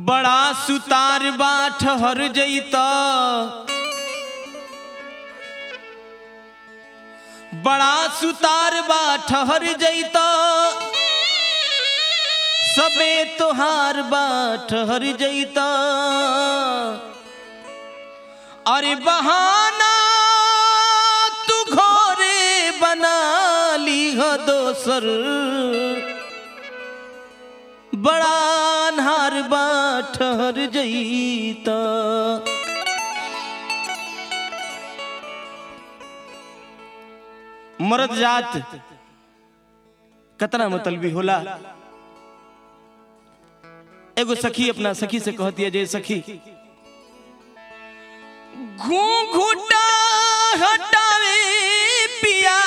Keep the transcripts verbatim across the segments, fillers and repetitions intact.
बड़ा सुतार बा ठहर जईता, बड़ा सुतार बा ठहर जईता, सबे तोहार बा ठहर जईता। अरे बहाना तू घरे बना ली हो दोसर, बड़ा अन्हार बा ठहर जईता। मर्द जात कतना मतलबी होला। एगो सखी अपना सखी से कहती है, जे सखी घूंघूटा हटावे पिया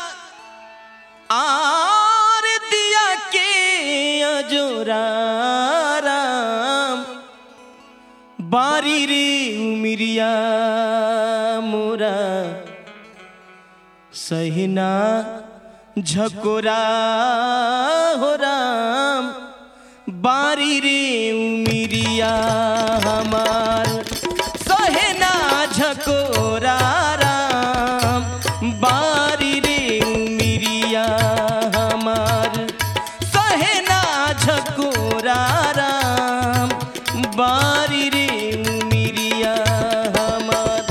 आर दिया के अजोरा राम, बारी रे उमिरिया मोरा सहिना झकोरा हो राम, बारी रे उमिरिया हमार सहिना झकोरा राम, बारी रे उमिरिया हमार सहिना झकोरा राम, बारी रे उमिरिया हमार।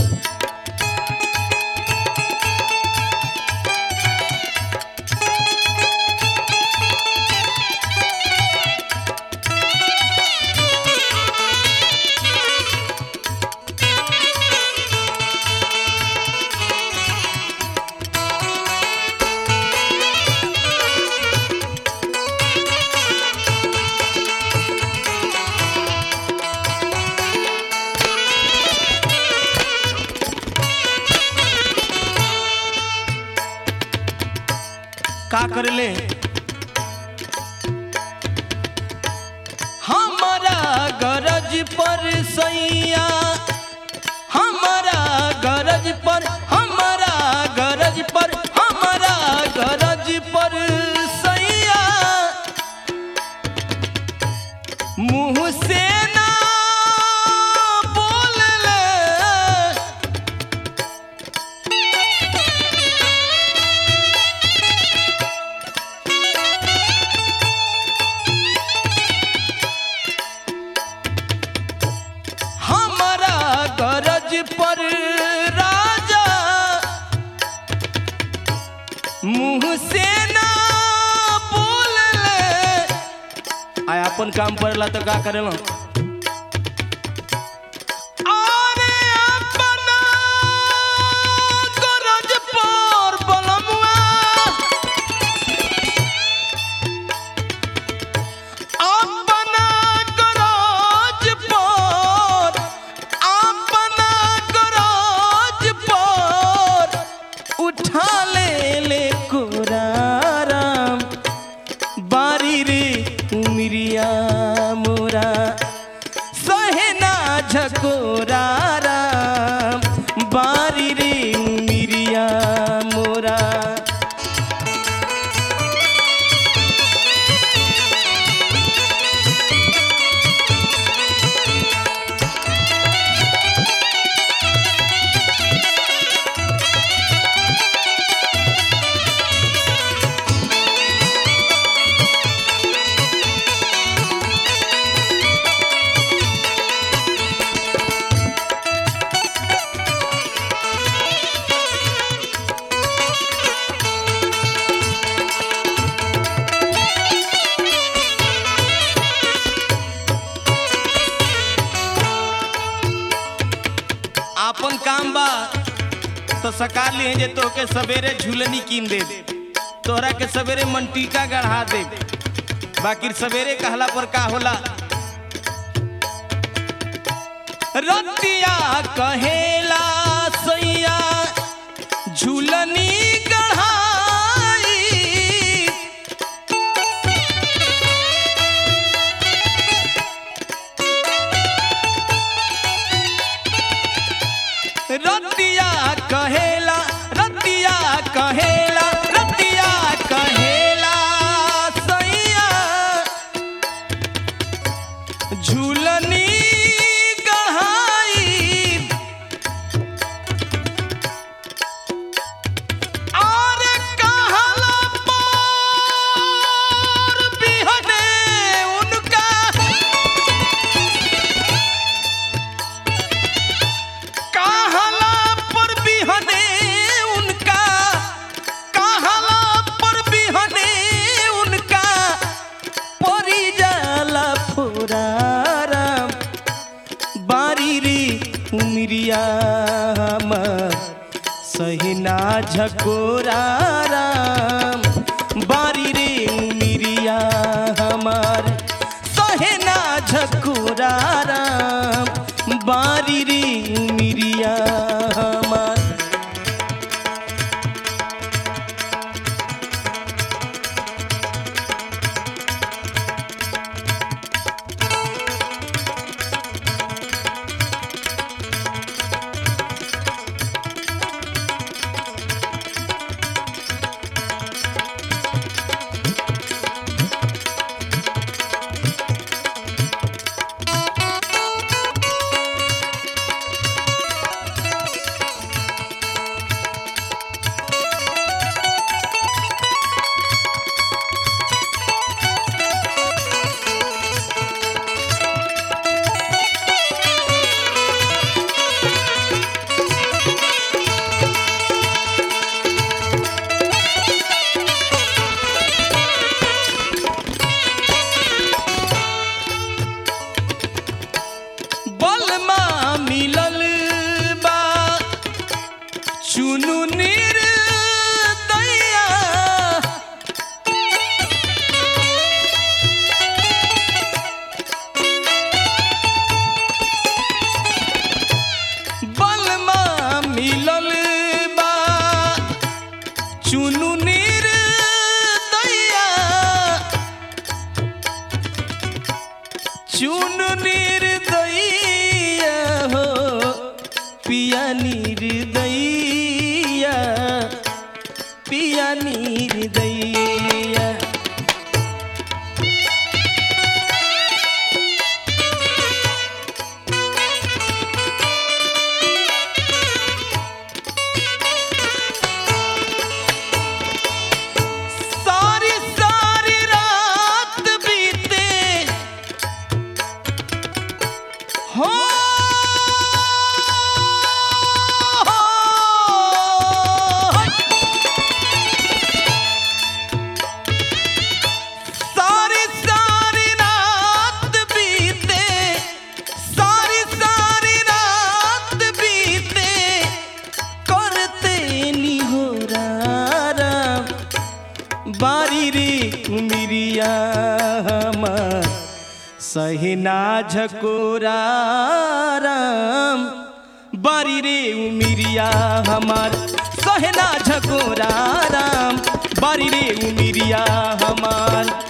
का कर ले हमारा गरज पर सैया, हमारा गरज पर, हमारा गरज पर, हमारा गरज पर सैया, मुंह से ना बोल ले, गरज पर राजा मुंह से ना बोल ले। आय अपन काम पड़ला तो का करेला, अरे अपना गरज पर बलमुआ, अपना गरज पर, अपना गरज पर उठा ले ले कोराराम, बारी रे उमिरिया मोरा सहेना झकोरा राम, बारी रे उमिरिया मोरा। अपन काम बा तो सका लिए जे तोके सवेरे झूलनी कीन दे, तोहरा के सवेरे मंटीका गढ़ा दे, बाकी सवेरे कहला पर का होला। रतिया कहेला सैया झूलनी गढ़ाई, रतिया कहेला, रतिया कहेला, रतिया कहेला सैया झूल झूलनी गढ़ाई और कहला पर बिहने उनका कहला पर बिहने उनका कहला पर बिहने उनका परी जाला फुराराम बारी रे उमरिया हमर सहिना झकोराराम बारी रे उमरिया हमार सहिना झकोराराम बारी रे उमरिया हमार बलमा मिलल बा चुनु निर्दया बलमा मिलल बा चुनु निर्दया चुनु निर्दया हो पिया निर्दया पिया निर्दया सारी सारी रात बीते हो सारी सारी रात बीते सारी सारी रात बीते करते निहोराराम बारी रे उमरिया हमार सहिना झकोराराम बारी रे उमरिया हमार सहिना झकोराराम बारी रे उमरिया हमार